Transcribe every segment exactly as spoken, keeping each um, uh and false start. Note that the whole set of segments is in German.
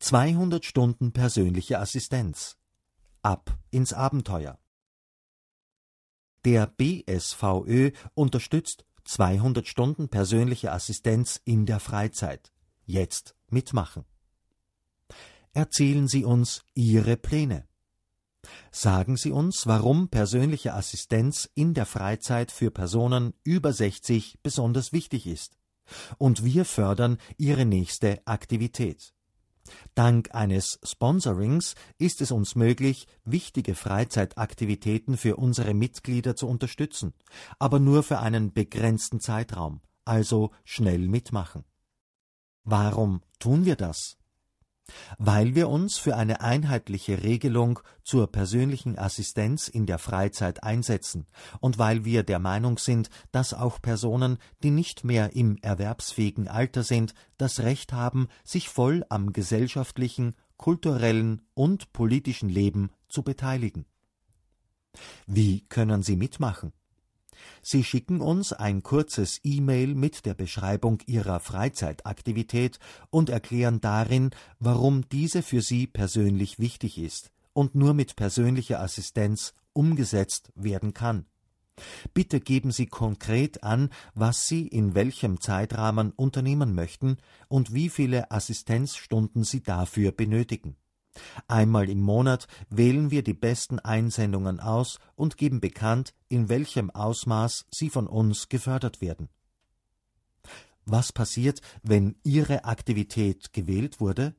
zweihundert Stunden persönliche Assistenz. Ab ins Abenteuer. Der B S V Ö unterstützt zweihundert Stunden persönliche Assistenz in der Freizeit. Jetzt mitmachen. Erzählen Sie uns Ihre Pläne. Sagen Sie uns, warum persönliche Assistenz in der Freizeit für Personen über sechzig besonders wichtig ist. Und wir fördern Ihre nächste Aktivität. Dank eines Sponsorings ist es uns möglich, wichtige Freizeitaktivitäten für unsere Mitglieder zu unterstützen, aber nur für einen begrenzten Zeitraum, also schnell mitmachen. Warum tun wir das? Weil wir uns für eine einheitliche Regelung zur persönlichen Assistenz in der Freizeit einsetzen und weil wir der Meinung sind, dass auch Personen, die nicht mehr im erwerbsfähigen Alter sind, das Recht haben, sich voll am gesellschaftlichen, kulturellen und politischen Leben zu beteiligen. Wie können Sie mitmachen? Sie schicken uns ein kurzes E-Mail mit der Beschreibung Ihrer Freizeitaktivität und erklären darin, warum diese für Sie persönlich wichtig ist und nur mit persönlicher Assistenz umgesetzt werden kann. Bitte geben Sie konkret an, was Sie in welchem Zeitrahmen unternehmen möchten und wie viele Assistenzstunden Sie dafür benötigen. Einmal im Monat wählen wir die besten Einsendungen aus und geben bekannt, in welchem Ausmaß sie von uns gefördert werden. Was passiert, wenn Ihre Aktivität gewählt wurde?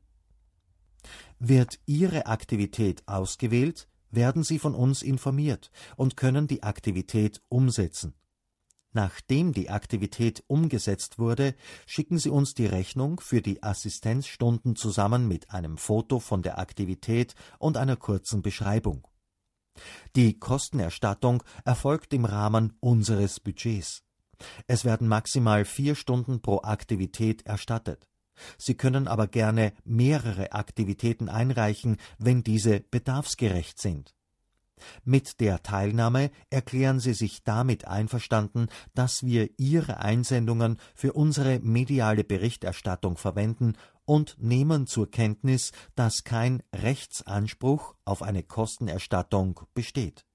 Wird Ihre Aktivität ausgewählt, werden Sie von uns informiert und können die Aktivität umsetzen. Nachdem die Aktivität umgesetzt wurde, schicken Sie uns die Rechnung für die Assistenzstunden zusammen mit einem Foto von der Aktivität und einer kurzen Beschreibung. Die Kostenerstattung erfolgt im Rahmen unseres Budgets. Es werden maximal vier Stunden pro Aktivität erstattet. Sie können aber gerne mehrere Aktivitäten einreichen, wenn diese bedarfsgerecht sind. Mit der Teilnahme erklären Sie sich damit einverstanden, dass wir Ihre Einsendungen für unsere mediale Berichterstattung verwenden und nehmen zur Kenntnis, dass kein Rechtsanspruch auf eine Kostenerstattung besteht.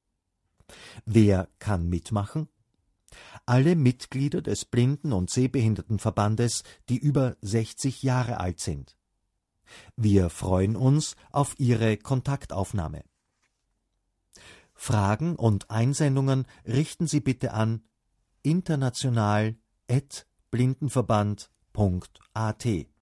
Wer kann mitmachen? Alle Mitglieder des Blinden- und Sehbehindertenverbandes, die über sechzig Jahre alt sind. Wir freuen uns auf Ihre Kontaktaufnahme. Fragen und Einsendungen richten Sie bitte an international at blindenverband punkt a t.